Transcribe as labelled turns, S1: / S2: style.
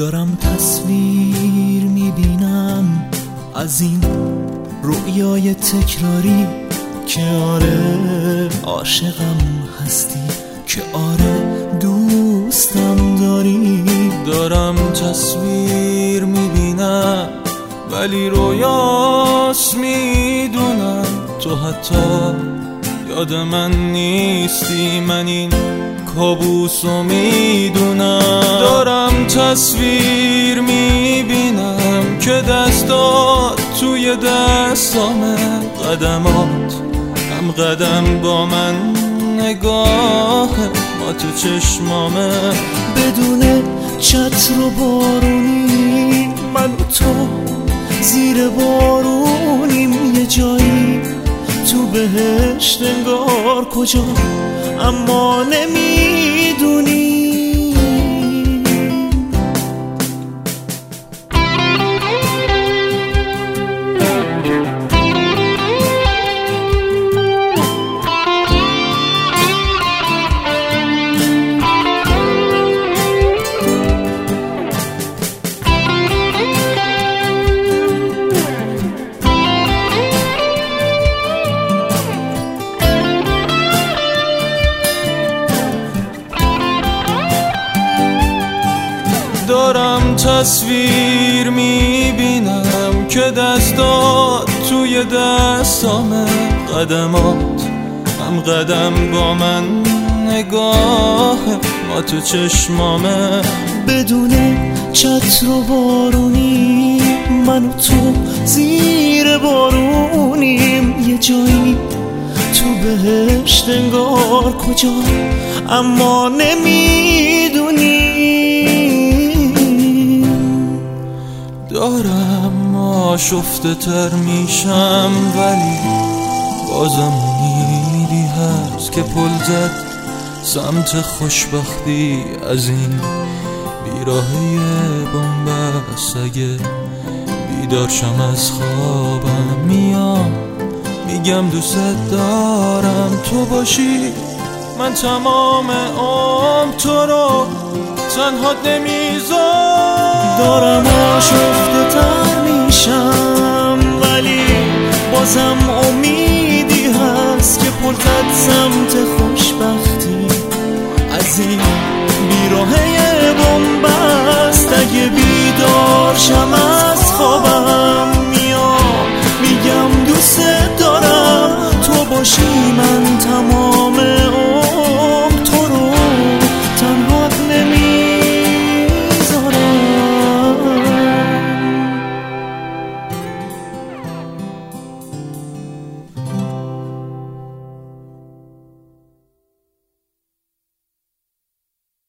S1: دارم تصویر میبینم از این رویای تکراری که آره عاشقم هستی، که آره دوستم داری.
S2: دارم تصویر میبینم ولی رویاست میدونم، تو حتی یاد من نیستی، من این کابوسو میدونم. دارم تصویر میبینم که دستات توی دستامه، قدمات هم قدم با من، نگاه ما تو چشمامه.
S1: بدون چتر و بارونی من و تو زیر بارونیم، یه جایی تو بهشت انگار کجا اما نمیدونی.
S2: دارم تصویر میبینم که دستات توی دستامه، قدمات هم قدم با من، نگاه ما تو چشمامه.
S1: بدون چتر و بارونی من و تو زیر بارونیم، یه جایی تو بهشت انگار کجا اما نمیدونی.
S2: دارم آشفته تر میشم ولی بازم امیدی هست که پل زد سمت خوشبختی از این بیراهه بنبست. اگه بیدارشم از خوابم میام میگم دوست دارم تو باشی، من تمام عمر تو رو تنها نمیذارم.
S1: دارم آشفته تر میشم ولی بازم امیدی هست که پل زد سمت خوشبختی از این بیراهه بنبست. اگه بیدار شم